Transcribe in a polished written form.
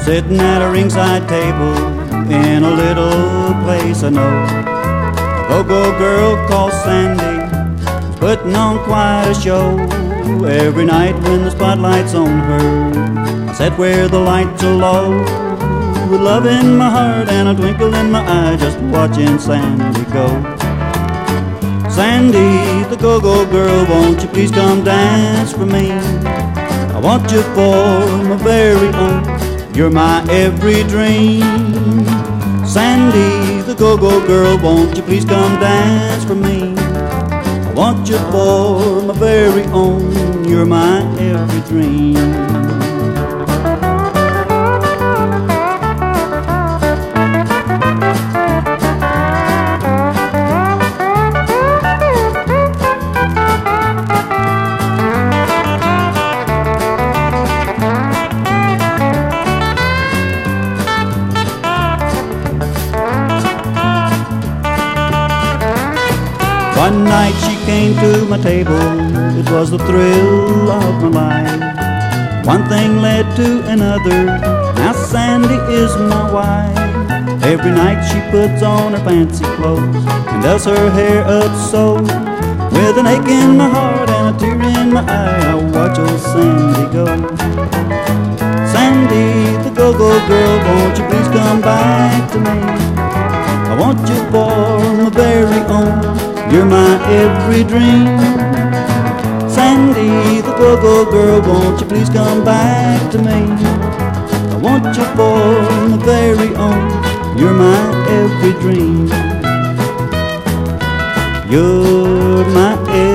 sitting at a ringside table in a little place I know. A go-go girl called Sandy was putting on quite a show. Every night when the spotlight's on her, I sat where the lights are low, with love in my heart and a twinkle in my eye, just watching Sandy go. Sandy, the go-go girl, won't you please come dance for me? I want you for my very own, you're my every dream. Sandy, the go-go girl, won't you please come dance for me? I want you for my very own, you're my every dream. One night she came to my table, it was the thrill of my life. One thing led to another, now Sandy is my wife. Every night she puts on her fancy clothes and does her hair up so. With an ache in my heart and a tear in my eye, I watch old Sandy go. Sandy, the go-go girl, won't you please come back to me? I want you for my very own, you're my every dream. Sandy, the go-go girl, won't you please come back to me? I want you for my very own, you're my every dream. You're my